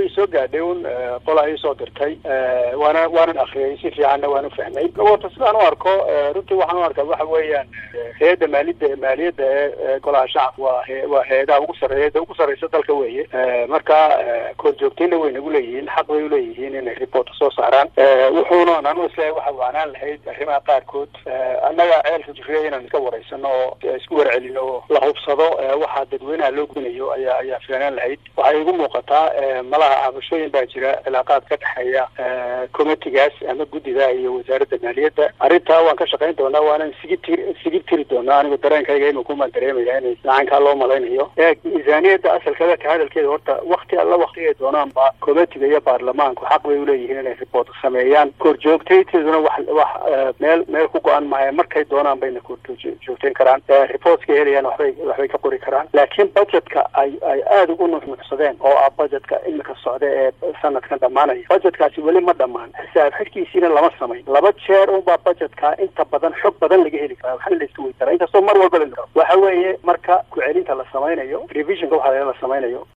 way soo gaadhay qol ay soo dirtay waana akhriyay si fiicanna waan u fahmay wata sidaan u arko runtii waxaan u arkaa waxa weeyaan hay'adda maaliyadda ee golaha shacabka waa hay'adaha ugu sarreysa dalka weeye marka korjoogtayna way nagu leeyihiin xaq way u leeyihiin inay report soo saaraan wuxuuna anu isleeyahay waxa waanaan lahayd arrimaha qaarkood annaga ceelka jirriya inaan iska wareysano oo isku warcelino oo la hubsado waxa dadweynaha loo gudanayo ayaa filanaan lahayd waxay igu muuqataa malaha cabashooyin baa jira cilaaqaad ka dhexeeya committeegaas ama guddida iyo wasaaradda maaliyadda arrintaa waan ka shaqayn doonaa waana sigi tiri doonaa anigu dareenkayga inuu kuma dareemaya inay lacankaa loo malaynayo miisaaniyadda asalkeeda ka hadalkeeda horta wakti alla waktigay doonaanba committeega iyo baarlamaanku xaq way uleeyihiin inay report sameeyaan korjoogtayteeduna wax meel ku go-an maayo markay doonaan bayna korjoogtayn karaan reportska helayaan waxbay ka qori karaan laakiin budgetka ay aada ugu nuxnuxsadeen oo ah budgetka imika socda ee sanadkan dhamaanaya budgetkaasi weli ma dhamaan xisaab xidhkiisiina lama samayn 2 jeer unbaa budgetka inta badan xog badan laga heli karaa waxna la iska weydaraa inkastoo mar walba la waxa weeye marka ku celinta la samaynayo revisionka waxa la samaynayo